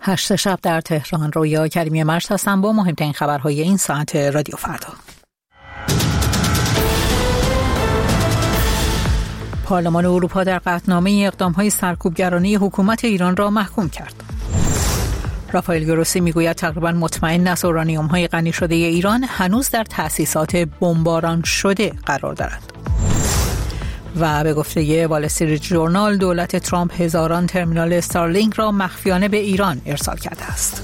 8 شب در تهران. رویا کریمی مشت هستم با مهمترین خبرهای این ساعت رادیو فردا. پارلمان اروپا در قطعنامه اقدام‌های سرکوبگرانه حکومت ایران را محکوم کرد. رافائل گروسی میگوید تقریباً مطمئن است اورانیوم‌های غنی شده ایران هنوز در تأسیسات بمباران شده قرار دارد. و به گفته وال استریت ژورنال دولت ترامپ هزاران ترمینال استارلینک را مخفیانه به ایران ارسال کرده است.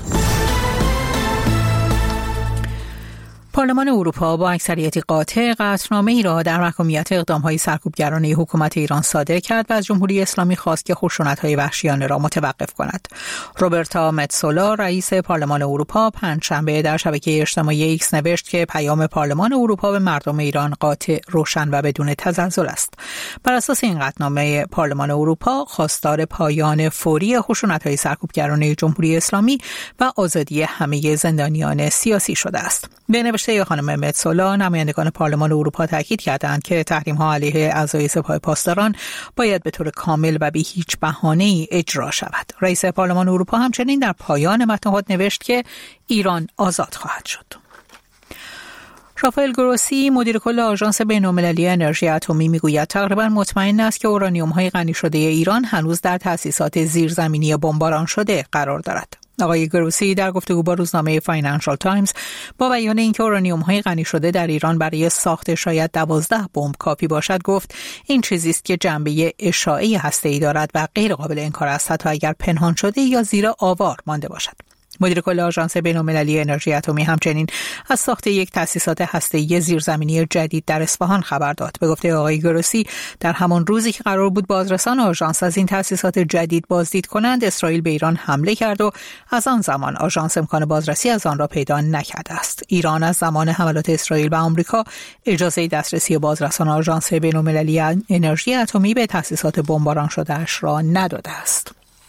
پارلمان اروپا با اکثریتی قاطع قطعنامه‌ای را در محکومیت اقدام‌های سرکوبگرانه حکومت ایران صادر کرد و از جمهوری اسلامی خواست که خشونت‌های وحشیانه را متوقف کند. روبرتا متسولا رئیس پارلمان اروپا پنجشنبه در شبکه اجتماعی ایکس نوشت که پیام پارلمان اروپا به مردم ایران قاطع، روشن و بدون تزلزل است. بر اساس این قطعنامه پارلمان اروپا خواستار پایان فوری خشونت‌های سرکوبگرانه جمهوری اسلامی و آزادی همه زندانیان سیاسی شده است. به نوشته خانم متسولا نمایندگان پارلمان اروپا تاکید کردند که تحریم‌ها علیه اعضای سپاه پاسداران باید به طور کامل و بی هیچ بهانه‌ای اجرا شود. رئیس پارلمان اروپا همچنین در پایان متن خود نوشت که ایران آزاد خواهد شد. رافائل گروسی مدیر کل آژانس بین‌المللی انرژی اتمی میگوید تقریباً مطمئن است که اورانیوم‌های غنی شده ایران هنوز در تأسیسات زیرزمینی بمباران شده قرار دارد. آقای گروسی در گفتگو با روزنامه فاینانشال تایمز با بیان اینکه اورانیوم‌های غنی شده در ایران برای ساخت شاید 12 بمب کافی باشد گفت این چیزی است که جنبه اشاعه‌ای هسته‌ای دارد و غیر قابل انکار است حتی اگر پنهان شده یا زیر آوار مانده باشد. مدیر کل آژانس بین‌المللی انرژی اتمی همچنین از ساخت یک تأسیسات هسته‌ای زیرزمینی جدید در اصفهان خبر داد. به گفته آقای گروسی در همان روزی که قرار بود بازرسان آژانس از این تأسیسات جدید بازدید کنند، اسرائیل به ایران حمله کرد و از آن زمان آژانس امکان بازرسی از آن را پیدا نکرده است. ایران از زمان حملات اسرائیل و آمریکا اجازه دسترسی بازرسان آژانس بین‌المللی انرژی اتمی به تأسیسات بمباران شده‌اش را نداده است.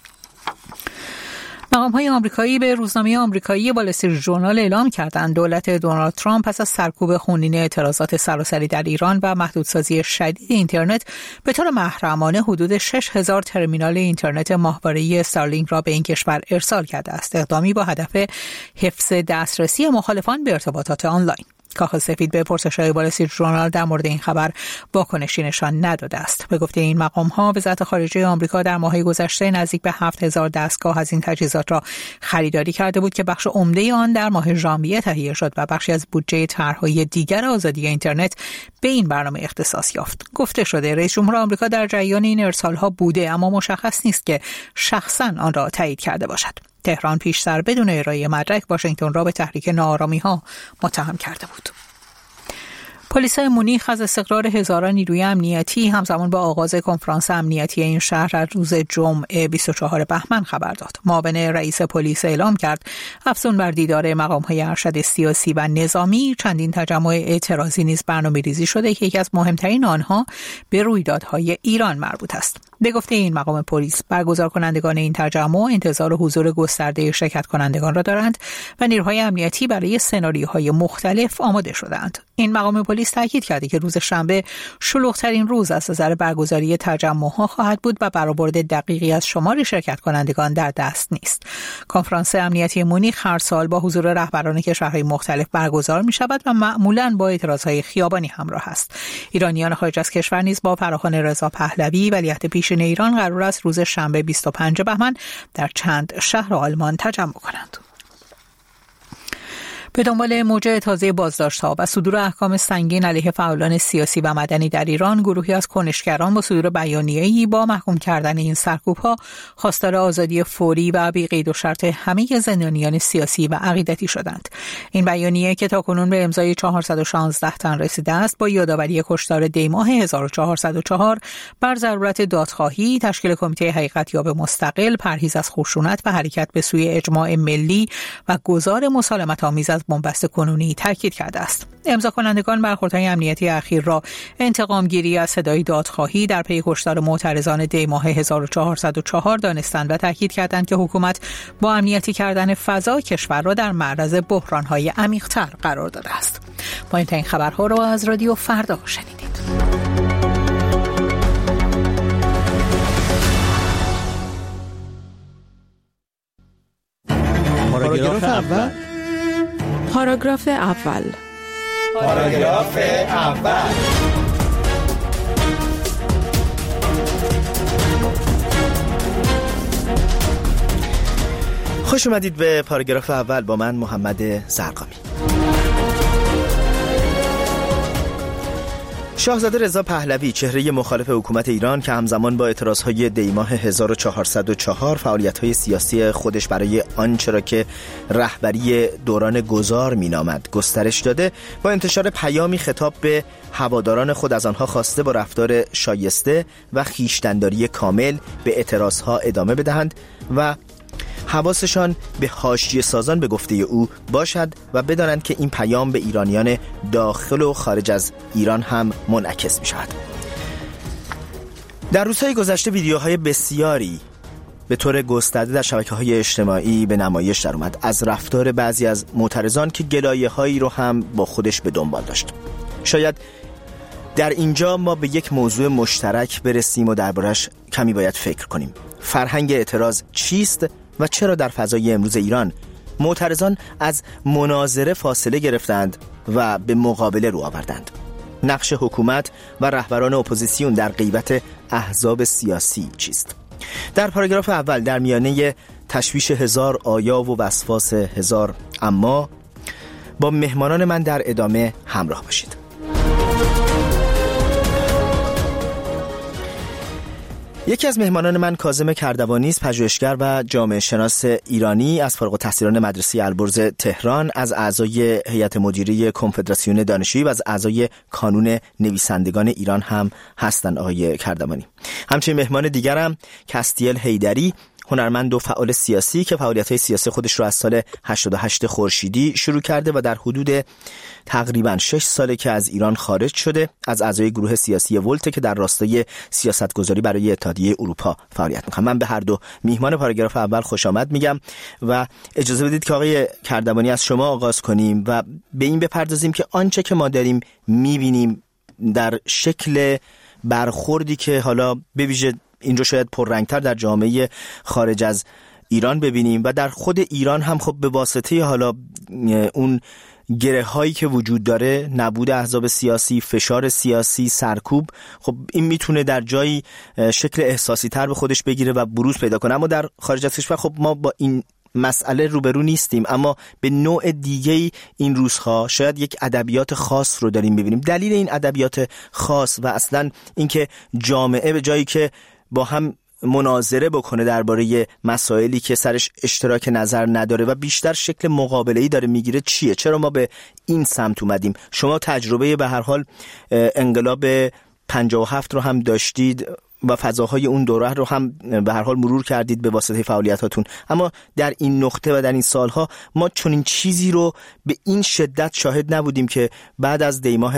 مقام‌های آمریکایی به روزنامه آمریکایی وال استریت ژورنال اعلام کردند دولت دونالد ترامپ پس از سرکوب خونین اعتراضات سراسری در ایران و محدودسازی شدید اینترنت به طور محرمانه حدود 6000 ترمینال اینترنت ماهواره‌ای استارلینک را به این کشور ارسال کرده است. اقدامی با هدف حفظ دسترسی مخالفان به ارتباطات آنلاین. کاخ سفید به پرسش‌های وال استریت ژورنال در مورد این خبر واکنشی نشان نداده است. به گفته این مقام‌ها وزارت خارجه آمریکا در ماه گذشته نزدیک به 7000 دستگاه از این تجهیزات را خریداری کرده بود که بخش عمده آن در ماه ژانویه تهیه شد و بخشی از بودجه طرح‌های دیگر آزادی اینترنت به این برنامه اختصاص یافت. گفته شده رئیس جمهور آمریکا در جریان این ارسال‌ها بوده اما مشخص نیست که شخصاً آن را تایید کرده باشد. تهران پیشتر بدون ارائه مدرک واشنگتن را به تحریک ناآرامی‌ها متهم کرده بود. پلیسای مونیخ از استقرار هزاران نیروی امنیتی همزمان با آغاز کنفرانس امنیتی این شهر در روز جمعه 24 بهمن خبر داد. معاون رئیس پلیس اعلام کرد افزون بر دیدار مقام‌های ارشد سیاسی و نظامی چندین تجمع اعتراضی نیز برنامه‌ریزی شده که یکی از مهمترین آنها به رویدادهای ایران مربوط است. به گفته این مقام پلیس برگزار کنندگان این تجمع انتظار حضور گسترده شرکت کنندگان را دارند و نیروهای امنیتی برای سناریوهای مختلف آماده شدند. این مقام پلیس تاکید کرده که روز شنبه شلوغ‌ترین روز از نظر برگزاری تجمع‌ها خواهد بود و برآورد دقیقی از شمار شرکت کنندگان در دست نیست. کنفرانس امنیتی مونیخ هر سال با حضور رهبران کشورهای مختلف برگزار می‌شود و معمولاً با اعتراضهای خیابانی همراه است. ایرانیان خارج از کشور نیز با فراخوان رضا پهلوی ولیعهد پیشین ایران قرار است روز شنبه 25 بهمن در چند شهر آلمان تجمع کنند. به دنبال موج تازه بازداشت‌ها و صدور احکام سنگین علیه فعالان سیاسی و مدنی در ایران، گروهی از کنشگران با صدور بیانیه‌ای با محکوم کردن این سرکوب‌ها خواستار آزادی فوری و بی قید و شرط همه زندانیان سیاسی و عقیدتی شدند. این بیانیه که تاکنون به امضای 416 تن رسیده است، با یادآوری کشتار دی‌ماه 1404 بر ضرورت دادخواهی، تشکیل کمیته حقیقت‌یاب مستقل، پرهیز از خشونت و حرکت به سوی اجماع ملی و گذار مسالمت‌آمیز از بنبست کنونی تاکید کرده است. امضا کنندگان برخوردهای امنیتی اخیر را انتقام گیری از صدای دادخواهی در پی کشتار معترضان دی ماه 1404 دانستند و تاکید کردند که حکومت با امنیتی کردن فضا کشور را در معرض بحران‌های عمیق‌تر قرار داده است. ما این خبرها را از رادیو فردا شنیدید. پاراگراف اول. پاراگراف اول. پاراگراف اول. خوش اومدید به پاراگراف اول با من محمد زرقامی. شاهزاده رضا پهلوی، چهره مخالف حکومت ایران که همزمان با اعتراضهای دیماه 1404 فعالیت‌های سیاسی خودش برای آنچه را که رهبری دوران گذار می‌نامد گسترش داده، با انتشار پیامی خطاب به هواداران خود از آنها خواسته با رفتار شایسته و خویشتن‌داری کامل به اعتراضها ادامه بدهند و حواسشان به حاشیه سازان به گفته او باشد و بدانند که این پیام به ایرانیان داخل و خارج از ایران هم منعکس می شود. در روزهای گذشته ویدیوهای بسیاری به طور گسترده در شبکه‌های اجتماعی به نمایش در اومد از رفتار بعضی از معترضان که گلایه‌هایی رو هم با خودش به دنبال داشت. شاید در اینجا ما به یک موضوع مشترک برسیم و دربارش کمی باید فکر کنیم. فرهنگ اعتراض چیست و چرا در فضای امروز ایران معترضان از مناظره فاصله گرفتند و به مقابله رو آوردند؟ نقش حکومت و رهبران اپوزیسیون در غیبت احزاب سیاسی چیست؟ در پاراگراف اول در میانه تشویش هزار آیا و وسواس هزار اما با مهمانان من در ادامه همراه باشید. یکی از مهمانان من کاظم کردوانی است، پژوهشگر و جامعه شناس ایرانی از فارغ التحصیلان مدرسه البرز تهران، از اعضای هیئت مدیره کنفدراسیون دانشجویی و از اعضای کانون نویسندگان ایران هم هستند آقای کردوانی. همچنین مهمان دیگرم کستیل حیدری، هنرمند و فعال سیاسی که فعالیت‌های سیاسی خودش رو از سال 88 خورشیدی شروع کرده و در حدود تقریباً 6 ساله که از ایران خارج شده، از اعضای گروه سیاسی ولت که در راستای سیاستگذاری برای اتحادیه اروپا فعالیت می‌کنه. من به هر دو میهمان پاراگراف اول خوش آمد میگم و اجازه بدید که آقای کردوانی از شما آغاز کنیم و به این بپردازیم که آنچه که ما داریم می‌بینیم در شکل برخوردی که حالا به ویژه این رو شاید پررنگتر در جامعه خارج از ایران ببینیم و در خود ایران هم خب به واسطه حالا اون گره هایی که وجود داره، نبود احزاب سیاسی، فشار سیاسی، سرکوب، خب این میتونه در جایی شکل احساسی تر به خودش بگیره و بروز پیدا کنه. اما در خارج از کشور خب ما با این مسئله روبرو نیستیم، اما به نوع دیگه این روزها شاید یک ادبیات خاص رو داریم ببینیم. دلیل این ادبیات خاص و اصلا اینکه جامعه به جایی که با هم مناظره بکنه درباره مسائلی که سرش اشتراک نظر نداره و بیشتر شکل مقابله‌ای داره میگیره چیه؟ چرا ما به این سمت اومدیم؟ شما تجربه به هر حال انقلاب 57 رو هم داشتید و فضاهای اون دوره رو هم به هر حال مرور کردید به واسطه فعالیتاتون، اما در این نقطه و در این سالها ما چنین چیزی رو به این شدت شاهد نبودیم که بعد از دیماه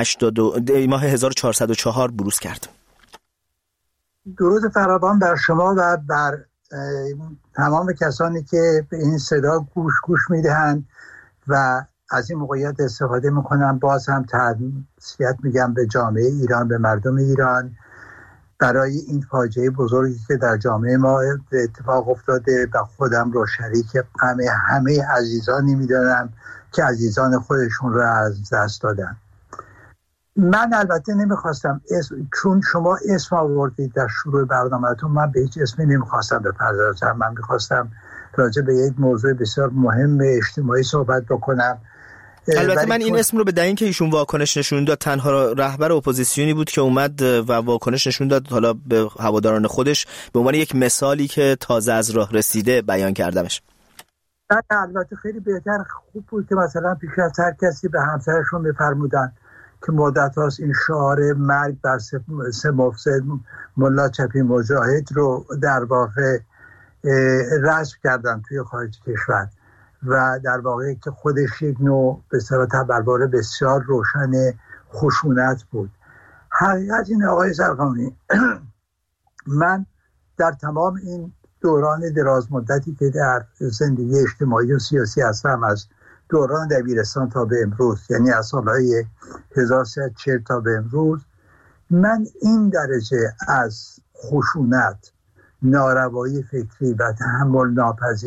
1404 بروز کرد. درود فراوان بر شما و بر تمام کسانی که به این صدا گوش میدهند و از این موقعیت استفاده میکنم. باز هم تسلیت میگم به جامعه ایران، به مردم ایران برای این فاجعه بزرگی که در جامعه ما اتفاق افتاده و خودم رو شریک غم همه عزیزانی میدانم که عزیزان خودشون رو از دست دادن. من البته نمیخواستم چون شما اسم آوردید در شروع برنامه‌تون، من به هیچ اسمی نمیخواستم بپردازم. من میخواستم راجع به یک موضوع بسیار مهم اجتماعی صحبت بکنم. البته من این اسم رو به دلیل که ایشون واکنش نشون داد، تنها رهبر اپوزیسیونی بود که اومد و واکنش نشون داد، حالا به هواداران خودش به عنوان یک مثالی که تازه از راه رسیده بیان کردمش. البته خیلی بهتر خوب بود که مثلا پیش از هر کسی به همسرشون بفرمودن که مدت هاست این شعار مرگ بر سه مفسد ملا چپی مجاهد رو در واقع رسم کردن توی خارج کشور و در واقع که خودش یک نوع به اصطلاح تبربار بسیار روشن خشونت بود. حقیقت این آقای زرقامی من در تمام این دوران دراز مدتی که در زندگی اجتماعی و سیاسی هستم، از دوران دبیرستان تا به امروز، یعنی از سالهای 1340 تا به امروز، من این درجه از خشونت، ناروایی فکری و تحمل ناپذیر